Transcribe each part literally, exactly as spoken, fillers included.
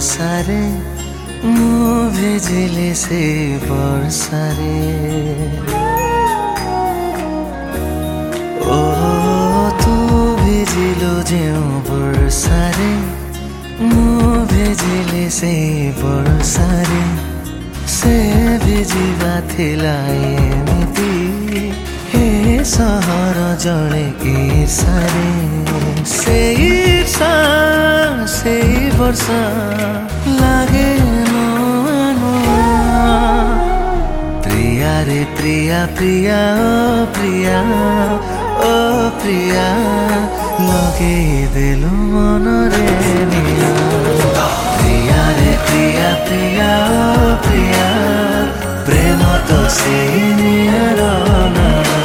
ବର୍ଷାରେ ମୁଁ ଭିଜିଲି ସେ ବର୍ଷାରେ। ଓ ତୁ ଭିଜିଲୁ ଯେଉଁ ବର୍ଷାରେ ମୁଁ ଭିଜିଲି ସେ ବର୍ଷାରେ। ସେ ଭିଜିବା ଥିଲା ଏମିତି ହେ ସହର ଜଳେ ଈର୍ଷାରେ। ସେଇ ଈର୍ଷା ସେଇ ବର୍ଷା ଲାଗେ ନୂଆ ନୂଆ। ପ୍ରିୟା ରେ ପ୍ରିୟା ପ୍ରିୟା ଓ ପ୍ରିୟା ଓ ପ୍ରିୟା ଲଗେଇ ଦେଲୁ ମନରେ ନିଆଁ। ପ୍ରିୟା ରେ ପ୍ରିୟା ପ୍ରିୟା ଓ ପ୍ରିୟା ପ୍ରେମ ତ ସେଇ ନିଆଁର ନାଁ।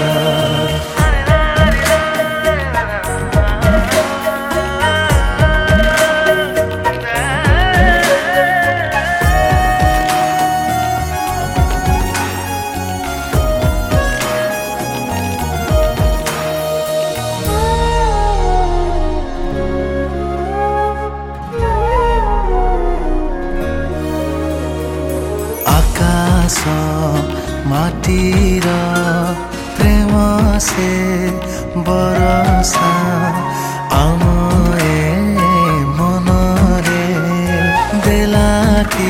आकाश माटीर प्रेम से बरसा आम ए मनरे देला कि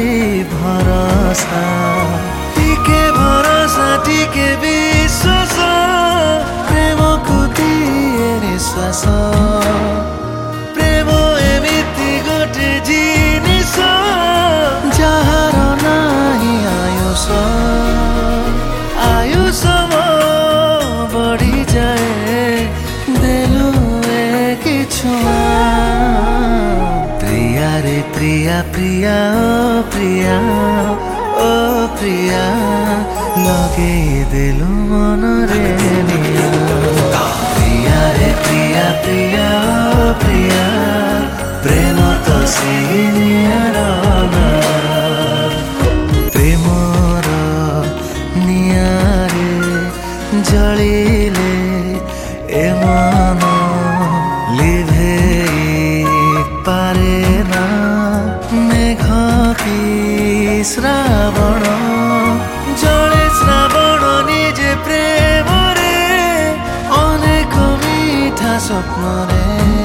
भरसा। टिके भरसा टिके विश्वास प्रेम को दिए निश्वास। प्रेम एमिति गोटे जिनिस जाହାର नाही आयुष आयुष बढ़ी जाए देलु एक छुआ। प्रिया रे प्रिया प्रिया ओ प्रिया ओ प्रिया लगेई देलु मनरे निआं। प्रिया रे प्रिया प्रिया ओ प्रिया प्रेम तो सेई निआँर नाँ। प्रेमर निआँरे जलिले ए मन लिभेई पारे ना। मेघ कि श्रावण जले श्रावण निजे प्रेम रे अनेक मीठा स्वप्न रे।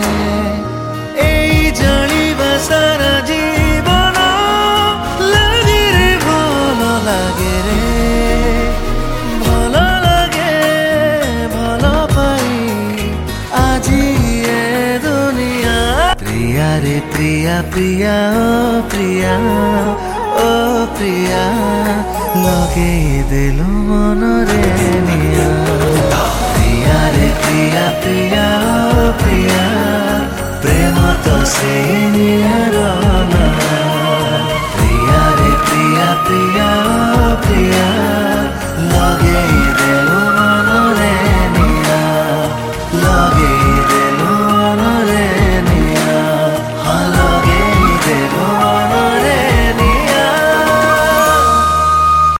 एई जलिबा सारा जीवन लागे रे भल लागे रे भल लागे भल पाई आजी ए दुनिया। प्रिया रे प्रिया प्रिया ओ प्रिया ओ प्रिया लगेई देलु मनरे निआं। प्रिया रे प्रिया प्रिया ओ प्रिया प्रेम तो सेई निआँर